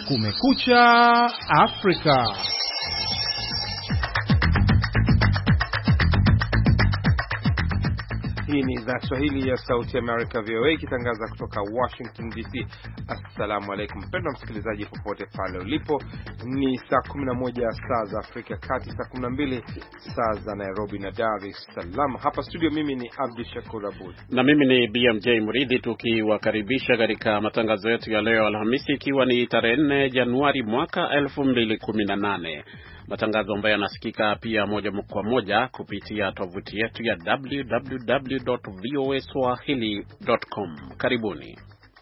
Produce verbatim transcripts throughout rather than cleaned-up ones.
Kumekucha Afrika. Hii ni idhaa Kiswahili ya Sauti America V O A ikitangaza kutoka Washington D C. Assalamu alaykum mpendwa msikilizaji popote pale ulipo. Ni saa kumi na moja saa za Afrika Kati, saa kumi na mbili saa za Nairobi na Dar es Salaam. Hapa studio mimi ni Abdi Shakur Abud. Na mimi ni B M J Muridi, tukiwakaribisha katika matangazo yetu ya leo Alhamisi, ikiwa ni tarehe nne Januari mwaka elfu mbili kumi na nane. Matangazo ambayo yanasikika pia moja kwa moja kupitia tovuti yetu ya w w w dot v o a swahili dot com. Karibuni.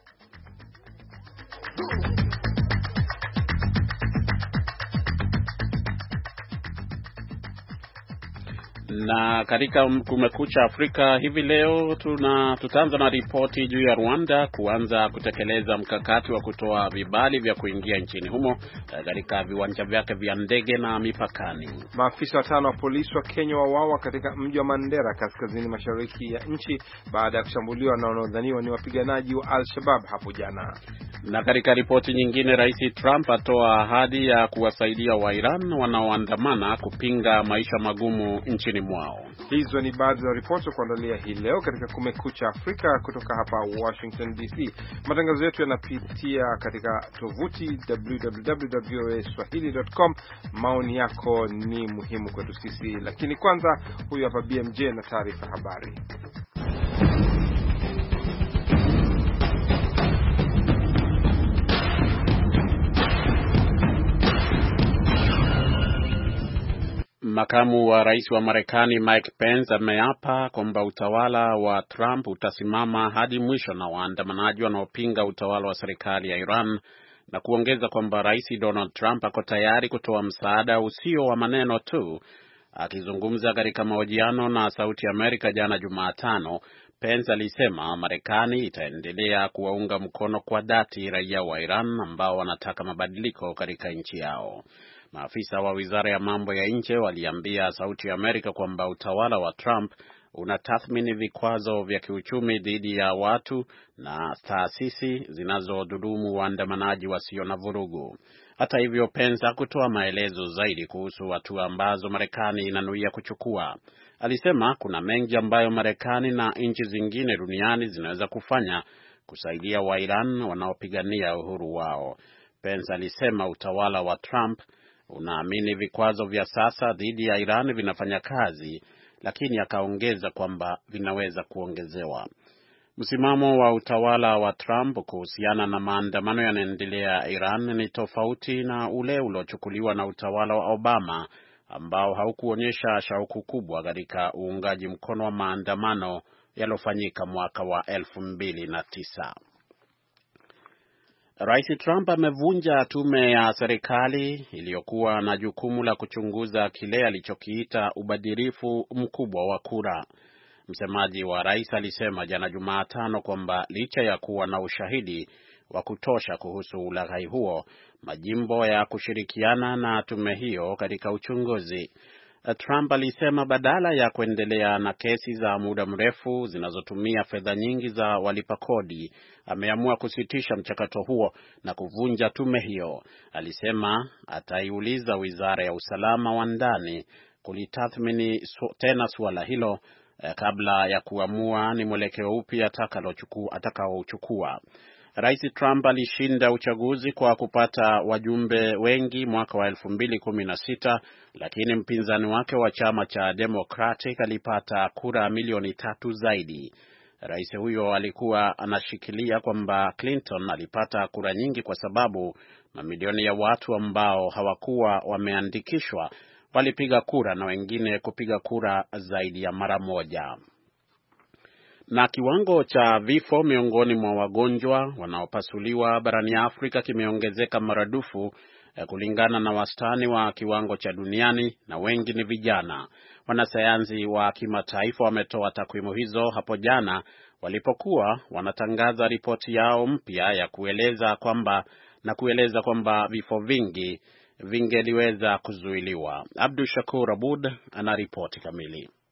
Na katika Kumekucha Afrika hivi leo tuna tutaanza na ripoti juu ya Rwanda kuanza kutekeleza mkakati wa kutoa vibali vya kuingia nchini humo katika viwanja vyake vya ndege na mipakani. Maafisa watano wa polisi wa Kenya wauawa katika mji wa Mandera kaskazini mashariki ya nchi baada ya kushambuliwa na wanaodhaniwa ni wapiganaji wa Al-Shabaab hapo jana. Na katika ripoti nyingine, Rais Trump atoa ahadi ya kuwasaidia wa Iran wanaoandamana kupinga maisha magumu nchini mwao. Hizo ni baadhi ya ripoti za kuandalia hii leo katika Kumekucha Afrika kutoka hapa Washington D C. Matangazo yetu yanapitia katika tovuti w w w dot v o a swahili dot com. Maoni yako ni muhimu kwetu sisi, lakini kwanza huyu hapa B M J na taarifa habari. Makamu wa rais wa Marekani Mike Pence ameapa kwamba utawala wa Trump utasimama hadi mwisho na waandamanaji wanaopinga utawala wa serikali ya Iran, na kuongeza kwamba Rais Donald Trump ako tayari kutoa msaada usio wa maneno tu. Akizungumza katika mahojiano na Sauti Amerika jana Jumatano, Pence alisema Marekani itaendelea kuwaunga mkono kwa dhati raia wa Iran ambao wanataka mabadiliko katika nchi yao. Maafisa wa Wizara ya Mambo ya Nje waliambia Sauti ya Amerika kwamba utawala wa Trump unatathmini vikwazo vya kiuchumi dhidi ya watu na taasisi zinazodhulumu waandamanaji wasio na vurugu. Hata hivyo, Pence hakutoa maelezo zaidi kuhusu hatua ambazo Marekani inanuia kuchukua. Alisema kuna mengi ambayo Marekani na nchi zingine duniani zinaweza kufanya kusaidia wa Iran wanaopigania uhuru wao. Pence alisema utawala wa Trump unaamini vikwazo vya sasa dhidi ya Iran vinafanya kazi, lakini akaongeza kwamba vinaweza kuongezewa. Msimamo wa utawala wa Trump kuhusiana na maandamano yanaendelea Iran ni tofauti na ule uliochukuliwa na utawala wa Obama, ambao haukuonyesha shauku kubwa katika uungaji mkono wa maandamano yaliyofanyika mwaka wa elfu mbili na tisa. Rais Trump amevunja tume ya serikali iliyokuwa na jukumu la kuchunguza kile alichokiita ubadhirifu mkubwa wa kura. Msemaji wa rais alisema jana Jumatano kwamba licha ya kuwa na ushahidi wa kutosha kuhusu ulaghai huo, majimbo ya kushirikiana na tume hiyo katika uchunguzi. Trump alisema badala ya kuendelea na kesi za muda mrefu zinazotumia fedha nyingi za walipa kodi, ameamua kusitisha mchakato huo na kuvunja tume hiyo. Alisema ataiuliza Wizara ya Usalama wa Ndani kulitathmini su, tena suala hilo eh, kabla ya kuamua ni mwelekeo upi atakaochukua. Rais Trump alishinda uchaguzi kwa kupata wajumbe wengi mwaka wa elfu mbili kumi na sita, lakini mpinzani wake wa chama cha Democratic alipata kura milioni tatu zaidi. Rais huyo alikuwa anashikilia kwamba Clinton alipata kura nyingi kwa sababu mamilioni ya watu ambao hawakuwa wameandikishwa walipiga kura na wengine kupiga kura zaidi ya mara moja. Na kiwango cha vifo miongoni mwa wagonjwa wanaopasuliwa barani Afrika kimeongezeka maradufu kulingana na wastani wa kiwango cha duniani, na wengi ni vijana. Wanasayansi wa kimataifa wametoa takwimu hizo hapo jana walipokuwa wanatangaza ripoti yao mpya ya kueleza kwamba na kueleza kwamba vifo vingi vingeliweza kuzuiliwa. Abdu Shakur Abud ana ripoti kamili.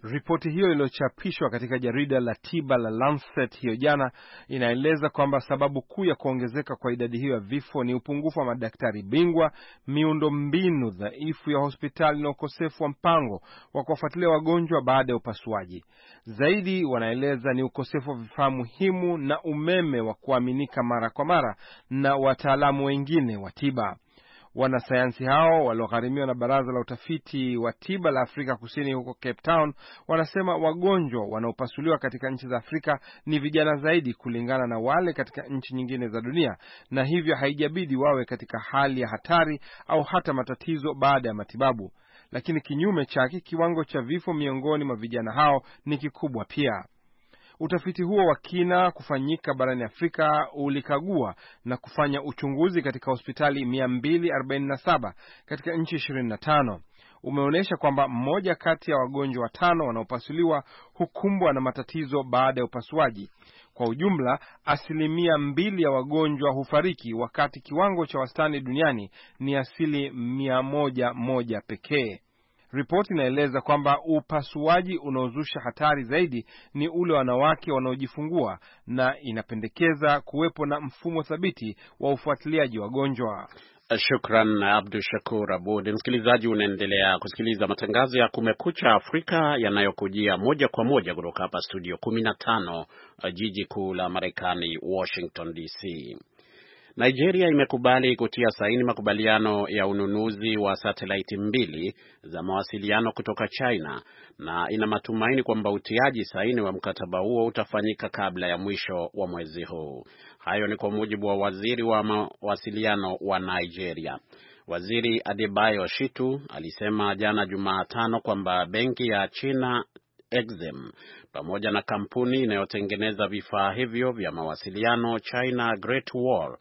Ripoti hiyo iliyochapishwa katika jarida la tiba la Lancet hiyo jana inaeleza kwamba sababu kuu ya kuongezeka kwa idadi hiyo ya vifo ni upungufu wa madaktari bingwa, miundo mbinu dhaifu ya hospitali na ukosefu wa mpango wa kuwafuatilia wagonjwa baada ya upasuaji. Zaidi wanaeleza ni ukosefu wa vifaa muhimu na umeme wa kuaminika mara kwa mara na wataalamu wengine wa tiba. Wanasayansi hao waliogharimiwa na Baraza la Utafiti wa Tiba la Afrika Kusini huko Cape Town wanasema wagonjwa wanaopasuliwa katika nchi za Afrika ni vijana zaidi kulingana na wale katika nchi nyingine za dunia, na hivyo haijabidi wawe katika hali ya hatari au hata matatizo baada ya matibabu. Lakini kinyume chake, kiwango cha vifo miongoni mwa vijana hao ni kikubwa pia. Utafiti huo wa kina kufanyika barani Afrika ulikagua na kufanya uchunguzi katika hospitali mia mbili arobaini na saba katika nchi ishirini na tano. Umeonyesha kwamba mmoja kati ya wagonjwa watano wanaopasuliwa hukumbwa na matatizo baada ya upasuaji. Kwa ujumla, asilimia mbili ya wagonjwa hufariki, wakati kiwango cha wastani duniani ni asili mia moja moja pekee. Ripoti inaeleza kwamba upasuaji unaozusha hatari zaidi ni ule wanawake wanaojifungua, na inapendekeza kuwepo na mfumo thabiti wa ufuatiliaji wagonjwa. Shukran Abdu Shakur Abud. Msikilizaji, unaendelea kusikiliza matangazo ya Kumekucha Afrika yanayokujia moja kwa moja kutoka hapa studio kumi na tano, jiji kuu la Marekani, Washington D C. Nigeria imekubali kutia saini makubaliano ya ununuzi wa satellite mbili za mawasiliano kutoka China, na ina matumaini kwamba utiaji saini wa mkataba huo utafanyika kabla ya mwisho wa mwezi huu. Hayo ni kwa mujibu wa waziri wa mawasiliano wa Nigeria. Waziri Adebayo Shitu alisema jana Jumatano kwamba benki ya China Exim pamoja na kampuni inayotengeneza vifaa hivyo vya mawasiliano China Great Wall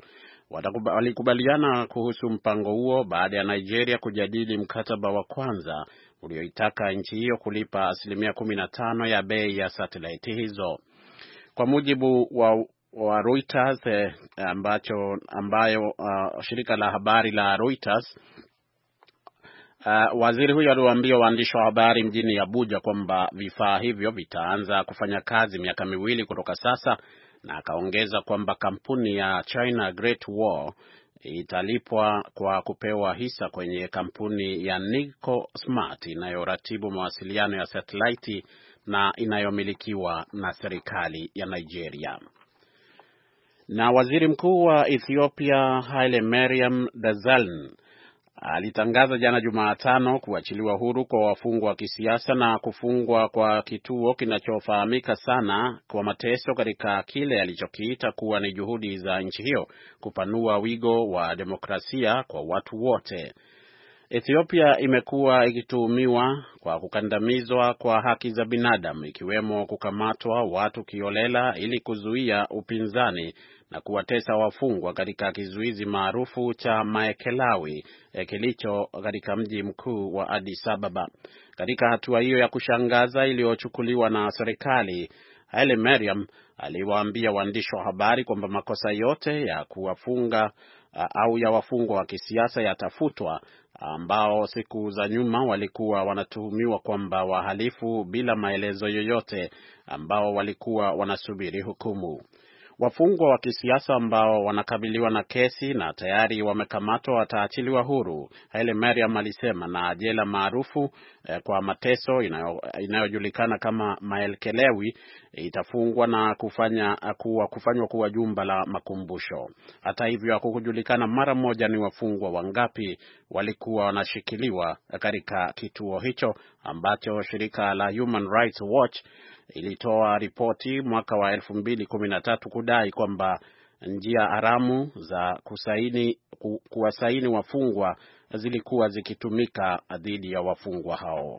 walikubaliana kuhusu mpango huo baada ya Nigeria kujadili mkataba wa kwanza ulioitaka nchi hiyo kulipa asilimia kumi na tano ya bei ya satellite hizo. Kwa mujibu wa, wa Reuters eh, ambacho ambayo uh, shirika la habari la Reuters Uh, waziri huyo aliwaambia waandishi wa habari mjini Abuja kwamba vifaa hivyo vitaanza kufanya kazi miaka miwili kutoka sasa, na akaongeza kwamba kampuni ya China Great Wall italipwa kwa kupewa hisa kwenye kampuni ya Nico Smart inayoratibu mawasiliano ya satellite na inayomilikiwa na serikali ya Nigeria. Na waziri mkuu wa Ethiopia Haile Mariam Desalegn alitangaza jana Jumatano kuachiliwa huru kwa wafungwa wa kisiasa na kufungwa kwa kituo kinachofahamika sana kwa mateso katika kile alichokiita kuwa ni juhudi za nchi hiyo kupanua wigo wa demokrasia kwa watu wote. Ethiopia imekuwa ikituhumiwa kwa kukandamizwa kwa haki za binadamu, ikiwemo kukamatwa watu kiolela ili kuzuia upinzani na kuwatesa wafungwa katika kizuizi maarufu cha Maekelawi kilicho katika mji mkuu wa Addis Ababa. Katika hatua hiyo ya kushangaza iliyochukuliwa na serikali, Haile Mariam aliwaambia waandishi wa habari kwamba makosa yote ya kuwafunga au ya wafungwa wa kisiasa yatafutwa, ambao siku za nyuma walikuwa wanatuhumiwa kwamba wahalifu bila maelezo yoyote ambao walikuwa wanasubiri hukumu. Wafungwa wa kisiasa ambao wanakabiliwa na kesi na tayari wamekamatwa wataachiliwa huru, Haile Mariam alisema, na jela maarufu eh, kwa mateso inayojulikana kama Maekelawi itafungwa na kufanya kuwa kufanywa kuwa jumba la makumbusho. Hata hivyo, hakujulikana mara moja ni wafungwa wangapi walikuwa wanashikiliwa katika kituo hicho ambacho shirika la Human Rights Watch ilitoa ripoti mwaka wa elfu mbili kumi na tatu kudai kwamba njia haramu za kusaini ku, kuwasaini wafungwa zilikuwa zikitumika dhidi ya wafungwa hao.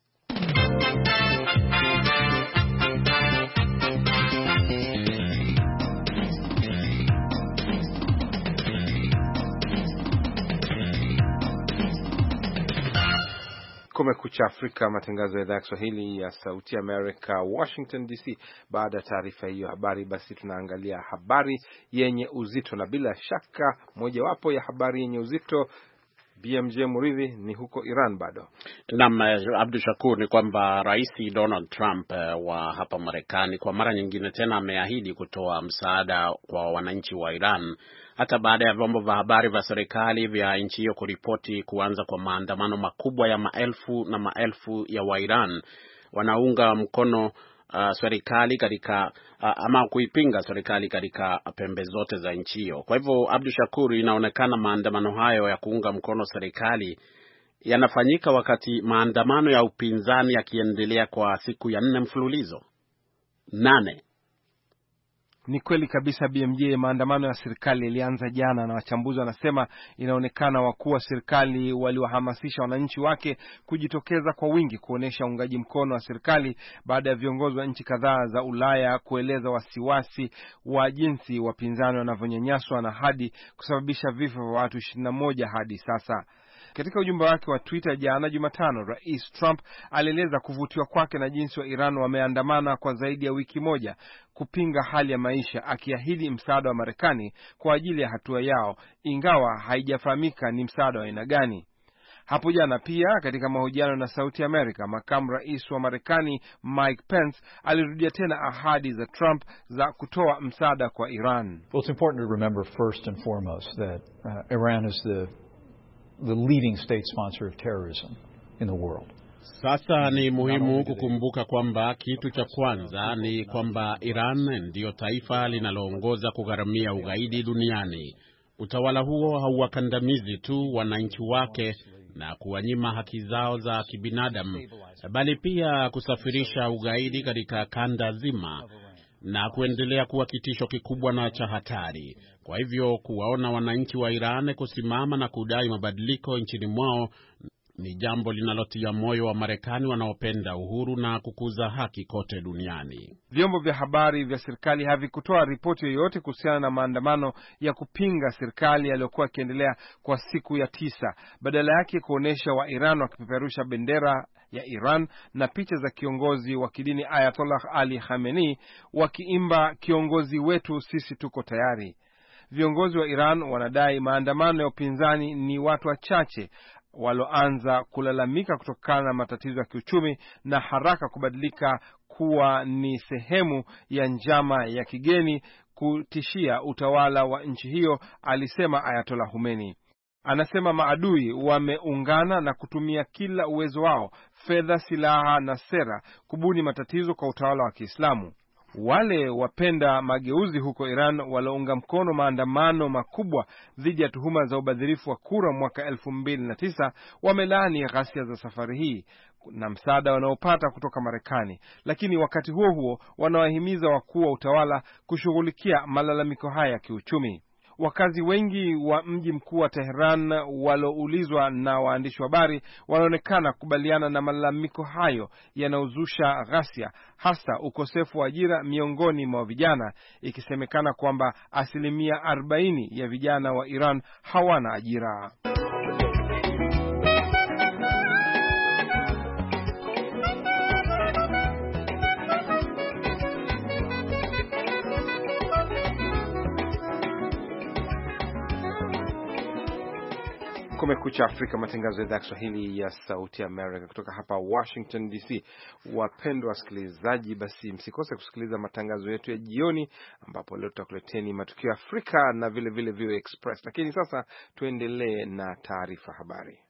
Kumekucha Afrika, matangazo ya idhaa ya Kiswahili ya Sauti America, Washington D C. Baada ya taarifa hiyo habari, basi tunaangalia habari yenye uzito, na bila shaka mojawapo ya habari yenye uzito B M J Muridhi, ni huko Iran bado. Naam, Abdul Shakur, ni kwamba Rais Donald Trump uh, wa hapa Marekani kwa mara nyingine tena ameahidi kutoa msaada kwa wananchi wa Iran hata baada ya vyombo vya habari vya serikali vya nchi hiyo kuripoti kuanza kwa maandamano makubwa ya maelfu na maelfu ya Wairan wanaunga mkono Uh, serikali katika uh, ama kuipinga serikali katika pembe zote za nchi hiyo. Kwa hivyo, Abdul Shakur, inaonekana maandamano hayo ya kuunga mkono serikali yanafanyika wakati maandamano ya upinzani yakiendelea kwa siku ya nne mfululizo. Nane. Ni kweli kabisa B M J, maandamano ya serikali yalianza jana na wachambuzi wanasema inaonekana wakuu wa serikali waliwahamasisha wananchi wake kujitokeza kwa wingi kuonesha uungaji mkono wa serikali baada ya viongozi wa nchi kadhaa za Ulaya kueleza wasiwasi wa jinsi wapinzani wanavyonyanyaswa na hadi kusababisha vifo vya watu ishirini na moja hadi sasa. Katika ujumbe wake wa Twitter jana Jumatano, Rais Trump alieleza kuvutiwa kwake na jinsi wa Iran wameandamana kwa zaidi ya wiki moja kupinga hali ya maisha, akiahidi msaada wa Marekani kwa ajili ya hatua yao, ingawa haijafahamika ni msaada wa aina gani. Hapo jana pia katika mahojiano na Sauti Amerika, makamu rais wa Marekani Mike Pence alirudia tena ahadi za Trump za kutoa msaada kwa Iran. Well, it's important to remember first and foremost that uh, Iran is the the leading state sponsor of terrorism in the world. Sasa ni muhimu kukumbuka kwamba kitu cha kwanza ni kwamba Iran ndiyo taifa linaloongoza kugharamia ugaidi duniani. Utawala huo hauwakandamizi tu wananchi wake na kuwanyima haki zao za kibinadamu, bali pia kusafirisha ugaidi katika kanda zima na kuendelea kuwa kitisho kikubwa na cha hatari. Kwa hivyo kuwaona wananchi wa Iran kusimama na kudai mabadiliko nchini mwao ni jambo linalotia moyo wa Marekani wanaopenda uhuru na kukuza haki kote duniani. Vyombo vya habari vya serikali havikutoa ripoti yoyote kuhusiana na maandamano ya kupinga serikali yaliyokuwa yakiendelea kwa siku ya tisa, badala yake kuonesha wa Iran wakipeperusha bendera ya Iran na picha za kiongozi wa kidini Ayatollah Ali Khamenei wakiimba kiongozi wetu, sisi tuko tayari. Viongozi wa Iran wanadai maandamano ya upinzani ni watu wachache waloanza kulalamika kutokana na matatizo ya kiuchumi na haraka kubadilika kuwa ni sehemu ya njama ya kigeni kutishia utawala wa nchi hiyo, alisema Ayatollah Khomeini. Anasema maadui wameungana na kutumia kila uwezo wao, fedha, silaha na sera kubuni matatizo kwa utawala wa Kiislamu. Wale wapenda mageuzi huko Iran walounga mkono maandamano makubwa dhidi ya tuhuma za ubadhirifu wa kura mwaka elfu mbili na tisa wamelaani ghasia za safari hii na msaada wanaopata kutoka Marekani, lakini wakati huo huo wanawahimiza wakuu wa utawala kushughulikia malalamiko haya ya kiuchumi. Wakazi wengi wa mji mkuu wa Tehran waloulizwa na waandishi wa habari wanaonekana kukubaliana na malalamiko hayo yanayozusha ghasia, hasa ukosefu wa ajira miongoni mwa vijana, ikisemekana kwamba asilimia arobaini ya vijana wa Iran hawana ajira. Kumekucha Afrika, matangazo ya idhaa ya Kiswahili ya Sauti Amerika kutoka hapa Washington D C. Wapendwa wasikilizaji, basi msikose kusikiliza matangazo yetu ya jioni, ambapo leo tutakuleteni matukio ya Afrika na vile vile V O A Express. Lakini sasa tuendelee na taarifa habari.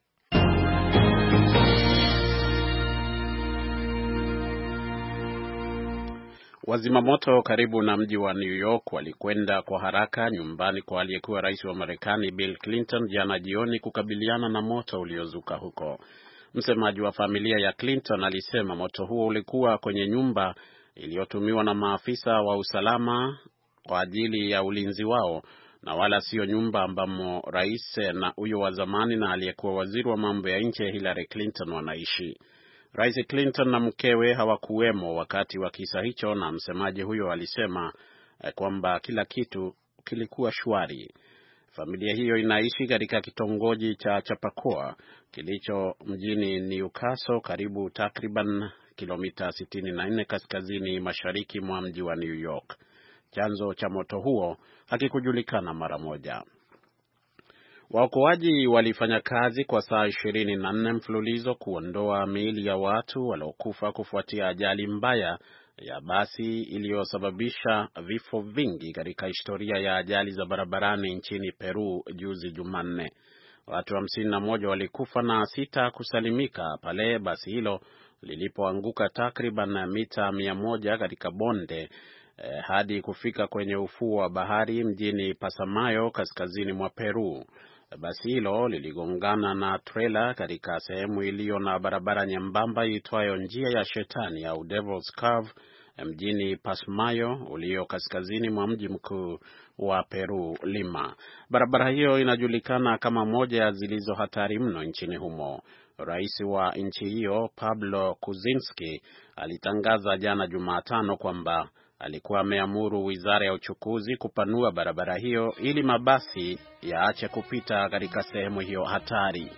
Wazimamoto karibu na mji wa New York walikwenda kwa haraka nyumbani kwa aliyekuwa rais wa Marekani Bill Clinton jana jioni kukabiliana na moto uliozuka huko. Msemaji wa familia ya Clinton alisema moto huo ulikuwa kwenye nyumba iliyotumiwa na maafisa wa usalama kwa ajili ya ulinzi wao na wala sio nyumba ambamo rais na huyo wa zamani na aliyekuwa waziri wa mambo ya nje Hillary Clinton wanaishi. Rais Clinton na mkewe hawakuwemo wakati wa kisa hicho, na msemaji huyo alisema eh, kwamba kila kitu kilikuwa shwari. Familia hiyo inaishi katika kitongoji cha Chappaqua kilicho mjini Newcastle, karibu takriban kilomita sitini na nne kaskazini mashariki mwa mji wa New York. Chanzo cha moto huo hakikujulikana mara moja. Waokoaji walifanya kazi kwa saa ishirini na nne mfululizo kuondoa miili ya watu waliokufa kufuatia ajali mbaya ya basi iliyosababisha vifo vingi katika historia ya ajali za barabarani nchini Peru juzi Jumanne. Watu hamsini na moja walikufa na sita kusalimika pale basi hilo lilipoanguka takriban mita mia moja katika bonde eh, hadi kufika kwenye ufuo wa bahari mjini Pasamayo kaskazini mwa Peru. Basi hilo liligongana na trailer katika sehemu iliyo na barabara nyembamba itwayo njia ya shetani au Devil's Curve mjini Pasmayo ulio kaskazini mwa mji mkuu wa Peru, Lima. Barabara hiyo inajulikana kama moja ya zilizo hatari mno nchini humo. Rais wa nchi hiyo Pablo Kuczynski alitangaza jana Jumatano kwamba alikuwa ameamuru wizara ya uchukuzi kupanua barabara hiyo ili mabasi yaache kupita katika sehemu hiyo hatari.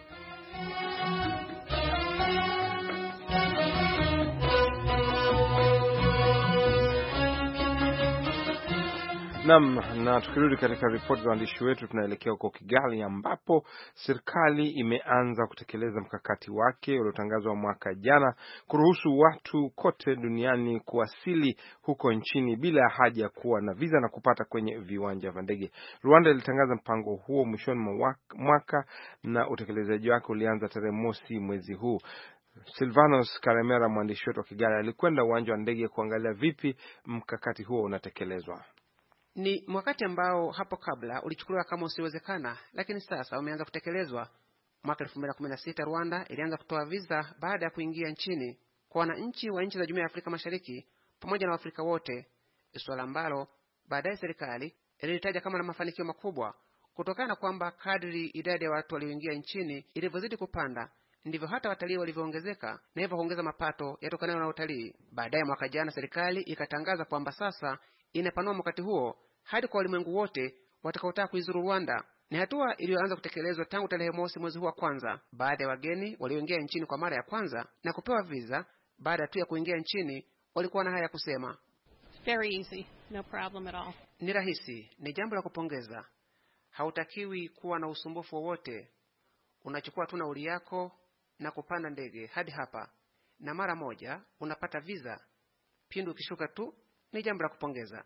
Naam, na tukirudi katika ripoti za waandishi wetu, tunaelekea huko Kigali ambapo serikali imeanza kutekeleza mkakati wake uliotangazwa mwaka jana kuruhusu watu kote duniani kuwasili huko nchini bila haja kuwa na visa na kupata kwenye viwanja vya ndege. Rwanda ilitangaza mpango huo mwishoni mwa mwaka na utekelezaji wake ulianza tarehe mosi mwezi huu. Silvanos Karemera, mwandishi wetu wa Kigali, alikwenda uwanja wa ndege kuangalia vipi mkakati huo unatekelezwa. Ni mwakati ambao hapo kabla ulichukuliwa kama usiwezekana, lakini sasa umeanza kutekelezwa. Mwaka elfu mbili na kumi na sita Rwanda ilianza kutoa visa baada ya kuingia nchini kwa wananchi wa nchi za Jumuiya ya Afrika Mashariki pamoja na Waafrika wote, swala ambalo baadaye serikali ililitaja kama na mafanikio makubwa kutokana na kwamba kadri idadi ya watu walioingia nchini ilivyozidi kupanda ndivyo hata watalii walivyoongezeka na hivyo kuongeza mapato yatokanayo na utalii. Baadaye mwaka jana serikali ikatangaza kwamba sasa inapanua mkakati huo hadi kwa ulimwengu wote watakaotaka kuizuru Rwanda. Ni hatua iliyoanza kutekelezwa tangu tarehe mosi mwezi huu wa kwanza. Baada ya wageni walioingia nchini kwa mara ya kwanza na kupewa visa baada tu ya kuingia nchini walikuwa na haya kusema: Very easy, no problem at all. Ni rahisi, ni jambo la kupongeza. Hautakiwi kuwa na usumbufu wowote. Unachukua tu nauli yako na kupanda ndege hadi hapa na mara moja unapata visa. Pindu ukishuka tu, ni jambo la kupongeza.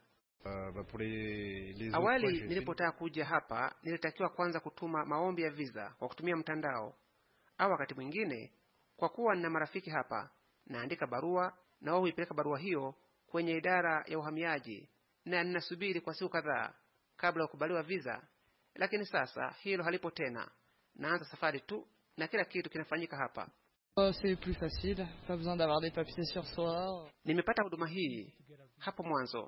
Awali nilipotaka kuja hapa nilitakiwa kwanza kutuma maombi ya visa kwa kutumia mtandao, au wakati mwingine kwa kuwa nina marafiki hapa naandika barua na wao huipeleka barua hiyo kwenye idara ya uhamiaji na ninasubiri kwa siku kadhaa kabla ya kukubaliwa visa. Lakini sasa hilo halipo tena. Naanza safari tu na kila kitu kinafanyika hapa. C'est plus facile, pas besoin d'avoir des papiers sur soi. Nimepata huduma hii hapo mwanzo,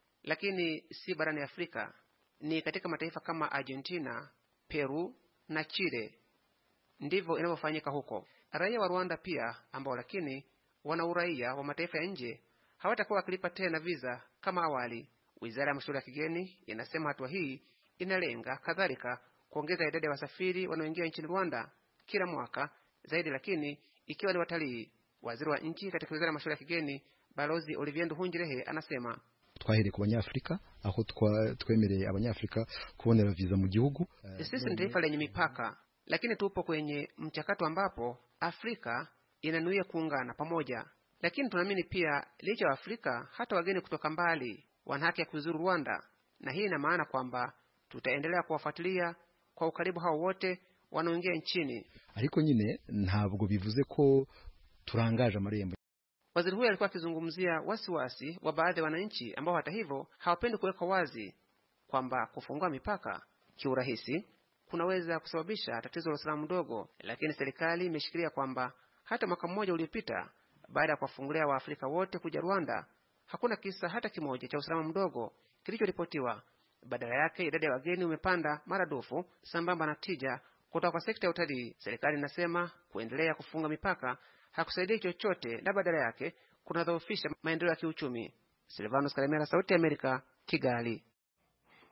lakini si barani Afrika. Ni katika mataifa kama Argentina, Peru na Chile ndivyo inavyofanyika huko. Raia wa Rwanda pia ambao lakini wana uraia wa mataifa ya nje hawatakuwa wakilipa tena visa kama awali. Wizara ya Mashauri ya Kigeni inasema hatua hii inalenga kadhalika kuongeza idadi ya wasafiri wanaoingia nchini Rwanda kila mwaka zaidi, lakini ikiwa ni watalii. Waziri wa nchi katika Wizara ya Mashauri ya Kigeni Balozi Olivier Nduhungirehe anasema: twahereye ku banyafrika aho twemereye abanyafrika kubonera visa mu gihugu. Sisi ni taifa lenye mipaka, lakini tupo kwenye mchakato ambapo Afrika inanuia kuungana pamoja. Lakini tunaamini pia licha wa Afrika hata wageni kutoka mbali wana haki ya kuzuru Rwanda, na hii ina maana kwamba tutaendelea kuwafuatilia kwa ukaribu hao wote wanaoingia nchini. Ariko nyine ntabwo bivuze ko turangaje amarembo. Waziri huyo alikuwa akizungumzia wasiwasi wa baadhi ya wananchi ambao hata hivyo hawapendi kuweka wazi kwamba kufungua mipaka kiurahisi kunaweza kusababisha tatizo la usalama mdogo. Lakini serikali imeshikilia kwamba hata mwaka mmoja uliopita baada ya kuwafungulia Waafrika wote kuja Rwanda hakuna kisa hata kimoja cha usalama mdogo kilichoripotiwa. Badala yake idadi ya wageni umepanda maradufu sambamba na tija kutoka kwa sekta ya utalii. Serikali inasema kuendelea kufunga mipaka hakusaidia chochote na badala yake kunadhoofisha maendeleo ya kiuchumi. Silvanos Karemera, Sauti ya Amerika, Kigali.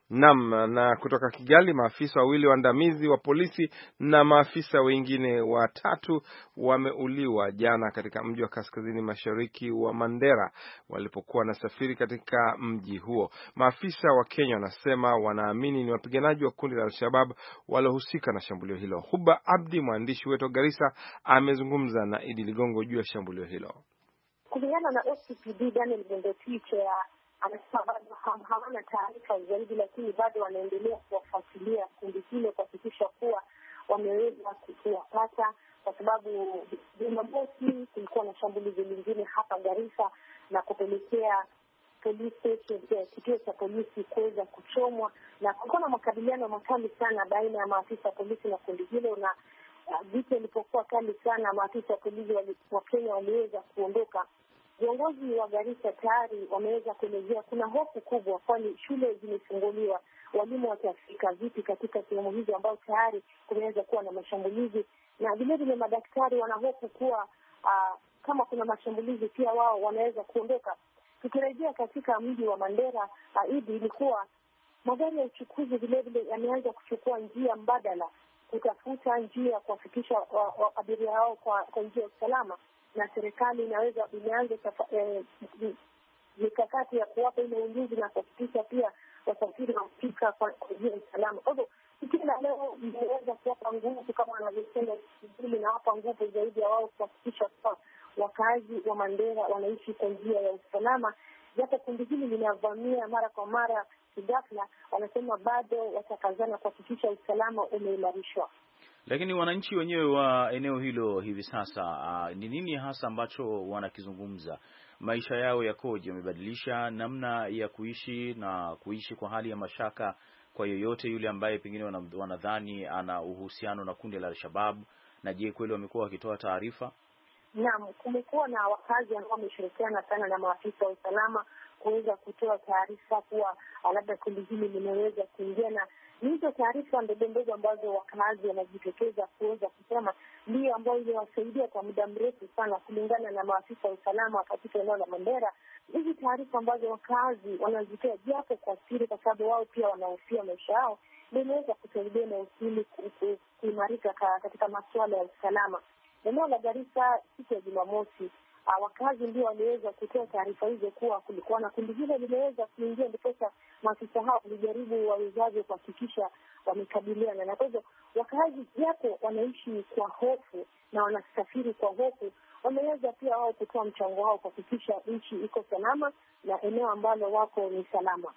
Nam. Na kutoka Kigali, maafisa wawili waandamizi wa polisi na maafisa wengine watatu wameuliwa jana katika mji wa kaskazini mashariki wa Mandera walipokuwa wanasafiri katika mji huo. Maafisa wa Kenya wanasema wanaamini ni wapiganaji wa kundi la Al-Shabaab waliohusika na shambulio hilo. Huba Abdi, mwandishi wetu Garissa, amezungumza na Idi Ligongo juu ya shambulio hilo. Kulingana na O C P D Daniel Bendetiche, anasema bado hawana taarifa zaidi, lakini bado wanaendelea kuwafuatilia kundi hilo kuhakikisha kuwa wameweza kuwapata, kwa sababu Jumamosi kulikuwa na shambulizi lingine hapa Garissa na kupelekea police station, kituo cha polisi kuweza kuchomwa, na kulikuwa na makabiliano makali sana baina ya maafisa wa polisi na kundi hilo, na vita ilipokuwa kali sana, maafisa wa polisi wa Kenya waliweza kuondoka. Viongozi wa Garissa tayari wameweza kuelezea kuna hofu kubwa, kwani shule zimefunguliwa, walimu watafika vipi katika sehemu hizo ambao tayari kumeweza kuwa na mashambulizi, na vile vile madaktari wanahofu kuwa uh, kama kuna mashambulizi pia wao wanaweza kuondoka. Tukirejea katika mji wa Mandera, uh, Idi, ilikuwa magari ya uchukuzi vile vile yameanza kuchukua njia mbadala kutafuta njia ya kuwafikisha abiria hao kwa, kwa njia ya usalama, na serikali inaweza imeanza eh, mikakati ya kuwapa ile ulinzi na kuhakikisha pia wasafiri wanafika kwa njia ya usalama. Kwa hivyo kila leo imeweza kuwapa nguvu, kama wanavyosema shughuli, na wapa nguvu zaidi ya wao kuhakikisha kwa wakazi wa Mandera wanaishi kwa njia ya usalama. Japo kundi hili linavamia mara kwa mara ghafla, wanasema bado watakazana kuhakikisha usalama umeimarishwa. Lakini wananchi wenyewe wa eneo hilo hivi sasa ni uh, nini hasa ambacho wanakizungumza? Maisha yao yakoje? Wamebadilisha namna ya kuishi na kuishi kwa hali ya mashaka kwa yoyote yule ambaye pengine wanadhani ana uhusiano na kundi la Al-Shabaab? Na je, kweli wamekuwa wakitoa taarifa? Naam, kumekuwa na wakazi ambao wameshirikiana sana na maafisa wa usalama kuweza kutoa taarifa kuwa labda kundi hili limeweza kuingia, na hizo taarifa ndogo ndogo ambazo wakazi wanajitokeza kuweza kusema ndio ambayo iliwasaidia kwa muda mrefu sana, kulingana na maafisa wa usalama katika eneo la Mandera. Hizi taarifa ambazo wakazi wanazitoa japo kwa siri, kwa sababu wao pia wanahofia maisha yao, inaweza kusaidia na usili kuimarika katika masuala ya usalama. Eneo la Garissa siku ya Jumamosi, uh, wakazi ndio waliweza kutoa taarifa hizo kuwa kulikuwa na kundi hilo limeweza kuingia, ndipo maafisa hao walijaribu wawezavyo kuhakikisha wamekabiliana. Na kwa hivyo wakazi japo wanaishi kwa hofu na wanasafiri kwa hofu, wameweza pia wao kutoa mchango wao kuhakikisha nchi iko salama na eneo ambalo wako ni salama.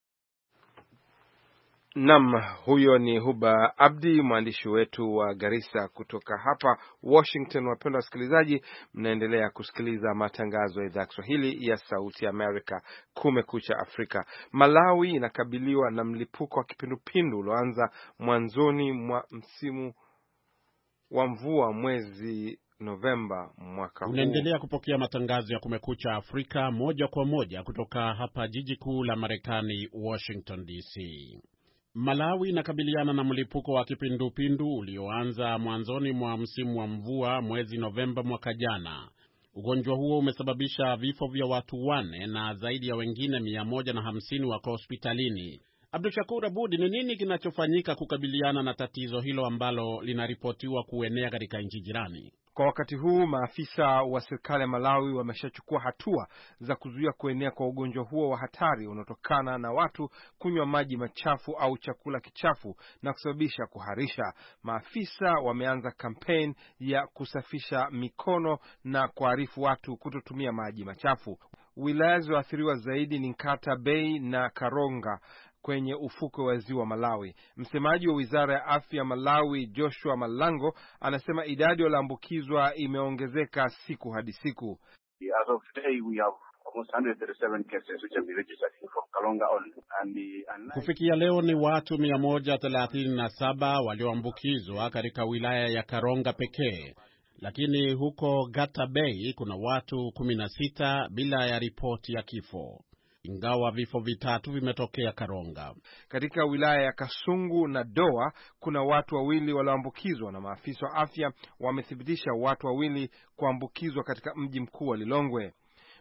Nam, huyo ni Huba Abdi, mwandishi wetu wa Garissa. Kutoka hapa Washington, wapendwa wasikilizaji, mnaendelea kusikiliza matangazo ya idhaa ya Kiswahili ya Sauti ya Amerika, Kumekucha Afrika. Malawi inakabiliwa na mlipuko wa kipindupindu ulioanza mwanzoni mwa msimu wa mvua mwezi Novemba mwaka huu. Unaendelea kupokea matangazo ya Kumekucha Afrika moja kwa moja kutoka hapa jiji kuu la Marekani, Washington D C. Malawi inakabiliana na mlipuko wa kipindupindu ulioanza mwanzoni mwa msimu wa mvua mwezi Novemba mwaka jana. Ugonjwa huo umesababisha vifo vya watu wane na zaidi ya wengine mia moja na hamsini wako hospitalini. Abdushakur Abudi, ni nini kinachofanyika kukabiliana na tatizo hilo ambalo linaripotiwa kuenea katika nchi jirani? Kwa wakati huu maafisa wa serikali ya Malawi wameshachukua hatua za kuzuia kuenea kwa ugonjwa huo wa hatari unaotokana na watu kunywa maji machafu au chakula kichafu na kusababisha kuharisha. Maafisa wameanza kampeni ya kusafisha mikono na kuarifu watu kutotumia maji machafu. Wilaya zilizoathiriwa zaidi ni Nkata Bay na Karonga kwenye ufukwe wa ziwa Malawi. Msemaji wa Wizara ya Afya Malawi, Joshua Malango, anasema idadi walioambukizwa imeongezeka siku hadi siku. As of today we have almost one hundred thirty-seven cases which have been registered from Karonga only. And the, and kufikia leo ni watu mia moja thelathini na saba walioambukizwa katika wilaya ya Karonga pekee. Lakini huko Gata Bay kuna watu kumi na sita bila ya ripoti ya kifo, ingawa vifo vitatu vimetokea Karonga. Katika wilaya ya Kasungu na Doa kuna watu wawili walioambukizwa, na maafisa wa afya wamethibitisha watu wawili kuambukizwa katika mji mkuu wa Lilongwe.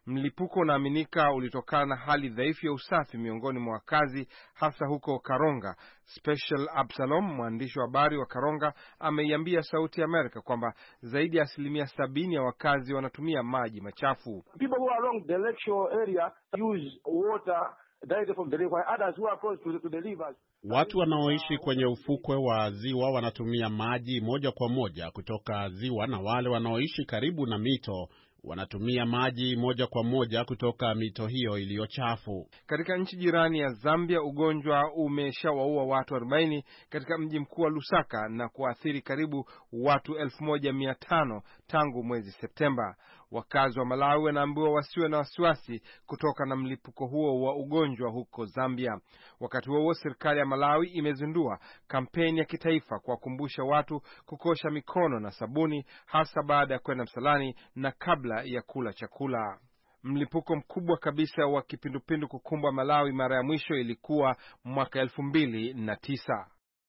Mlipuko unaaminika ulitokana na hali dhaifu ya usafi miongoni mwa wakazi, hasa huko Karonga. Special Absalom, mwandishi wa habari wa Karonga, ameiambia Sauti ya Amerika kwamba zaidi ya asilimia sabini ya wakazi wanatumia maji machafu. People who are along the lakeshore area use water directly from the river. Others who are close to the rivers. Watu wanaoishi kwenye ufukwe wa ziwa wanatumia maji moja kwa moja kutoka ziwa, na wale wanaoishi karibu na mito wanatumia maji moja kwa moja kutoka mito hiyo iliyochafu. Katika nchi jirani ya Zambia, ugonjwa umeshawaua watu arobaini katika mji mkuu wa Lusaka na kuathiri karibu watu elfu moja mia tano tangu mwezi Septemba. Wakazi wa Malawi wanaambiwa wasiwe na wasiwasi kutoka na mlipuko huo wa ugonjwa huko Zambia. Wakati huo serikali ya Malawi imezindua kampeni ya kitaifa kuwakumbusha watu kukosha mikono na sabuni, hasa baada ya kwenda msalani na kabla ya kula chakula. Mlipuko mkubwa kabisa wa kipindupindu kukumbwa Malawi mara ya mwisho ilikuwa mwaka elfu mbili na tisa.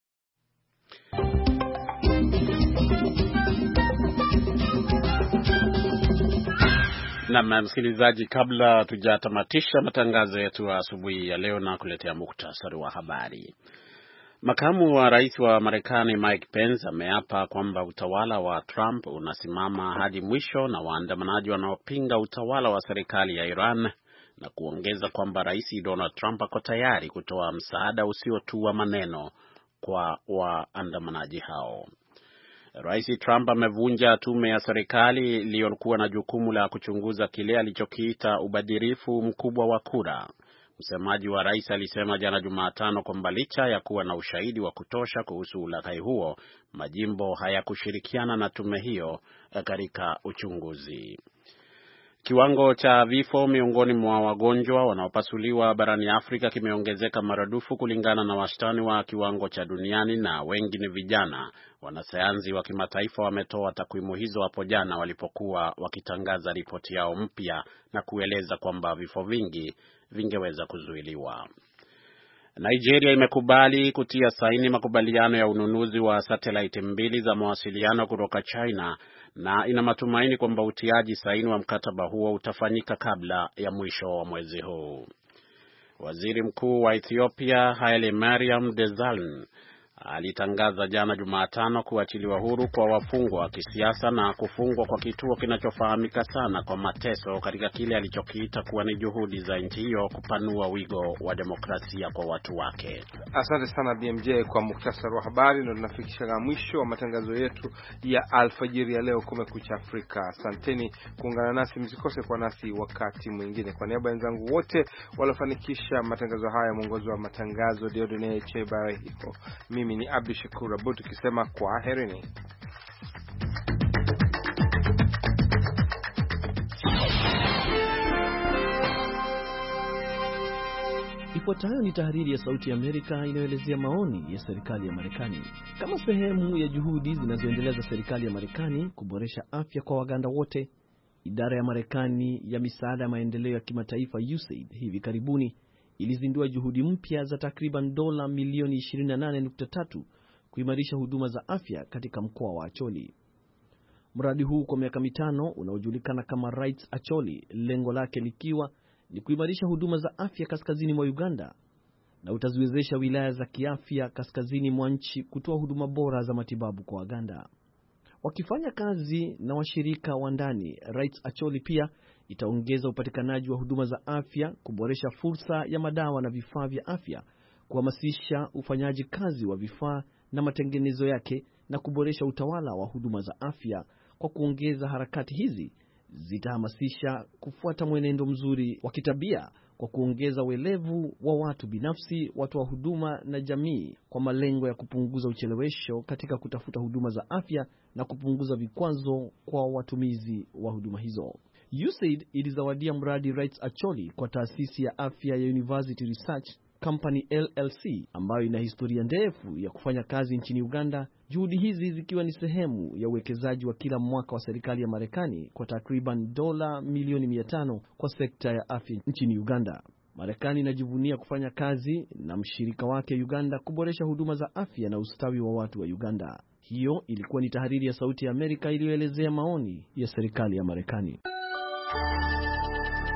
Na msikilizaji, kabla tujatamatisha matangazo yetu asubuhi ya leo na kuletea muktasari wa habari. Makamu wa rais wa Marekani Mike Pence ameapa kwamba utawala wa Trump unasimama hadi mwisho na waandamanaji wanaopinga utawala wa serikali ya Iran, na kuongeza kwamba Rais Donald Trump ako tayari kutoa msaada usiotua maneno kwa waandamanaji hao. Rais Trump amevunja tume ya serikali iliyokuwa na jukumu la kuchunguza kile alichokiita ubadhirifu mkubwa wa kura. Msemaji wa rais alisema jana Jumatano kwamba licha ya kuwa na ushahidi wa kutosha kuhusu ulaghai huo, majimbo hayakushirikiana na tume hiyo katika uchunguzi. Kiwango cha vifo miongoni mwa wagonjwa wanaopasuliwa barani Afrika kimeongezeka maradufu kulingana na wastani wa kiwango cha duniani, na wengi ni vijana. Wanasayansi wa kimataifa wametoa takwimu hizo hapo jana walipokuwa wakitangaza ripoti yao mpya na kueleza kwamba vifo vingi vingeweza kuzuiliwa. Nigeria imekubali kutia saini makubaliano ya ununuzi wa satellite mbili za mawasiliano kutoka China, na ina matumaini kwamba utiaji saini wa mkataba huo utafanyika kabla ya mwisho wa mwezi huu. Waziri Mkuu wa Ethiopia Haile Mariam Desalegn alitangaza jana Jumatano kuachiliwa huru kwa wafungwa wa kisiasa na kufungwa kwa kituo kinachofahamika sana kwa mateso katika kile alichokiita kuwa ni juhudi za nchi hiyo kupanua wigo wa demokrasia kwa watu wake. Asante sana B M J kwa muktasari wa habari, na tunafikisha mwisho wa matangazo yetu ya alfajiri ya leo Kumekucha Afrika. Asanteni kuungana nasi, msikose kwa nasi wakati mwingine. Kwa niaba ya wenzangu wote waliofanikisha matangazo haya, mwongozi wa matangazo Diodone Chebarahiko, mimi ni Abdi Shakur Abud tukisema kwa herini. Ifuatayo ni tahariri ya Sauti ya Amerika inayoelezea maoni ya serikali ya Marekani. Kama sehemu ya juhudi zinazoendelea za serikali ya Marekani kuboresha afya kwa Waganda wote, idara ya Marekani ya misaada ya maendeleo ya kimataifa U S A I D hivi karibuni ilizindua juhudi mpya za takriban dola milioni ishirini na nane nukta tatu kuimarisha huduma za afya katika mkoa wa Acholi. Mradi huu kwa miaka mitano unaojulikana kama Rights Acholi, lengo lake likiwa ni kuimarisha huduma za afya kaskazini mwa Uganda, na utaziwezesha wilaya za kiafya kaskazini mwa nchi kutoa huduma bora za matibabu kwa Waganda. Wakifanya kazi na washirika wa ndani, Rights Acholi pia itaongeza upatikanaji wa huduma za afya, kuboresha fursa ya madawa na vifaa vya afya, kuhamasisha ufanyaji kazi wa vifaa na matengenezo yake, na kuboresha utawala wa huduma za afya. Kwa kuongeza harakati hizi, zitahamasisha kufuata mwenendo mzuri wa kitabia kwa kuongeza uelevu wa watu binafsi, watu wa huduma na jamii, kwa malengo ya kupunguza uchelewesho katika kutafuta huduma za afya na kupunguza vikwazo kwa watumizi wa huduma hizo. U S A I D ilizawadia mradi Rights Acholi kwa taasisi ya afya ya University Research Company L L C ambayo ina historia ndefu ya kufanya kazi nchini Uganda, juhudi hizi zikiwa ni sehemu ya uwekezaji wa kila mwaka wa serikali ya Marekani kwa takriban dola milioni mia tano kwa sekta ya afya nchini Uganda. Marekani inajivunia kufanya kazi na mshirika wake Uganda kuboresha huduma za afya na ustawi wa watu wa Uganda. Hiyo ilikuwa ni tahariri ya Sauti ya Amerika iliyoelezea maoni ya serikali ya Marekani.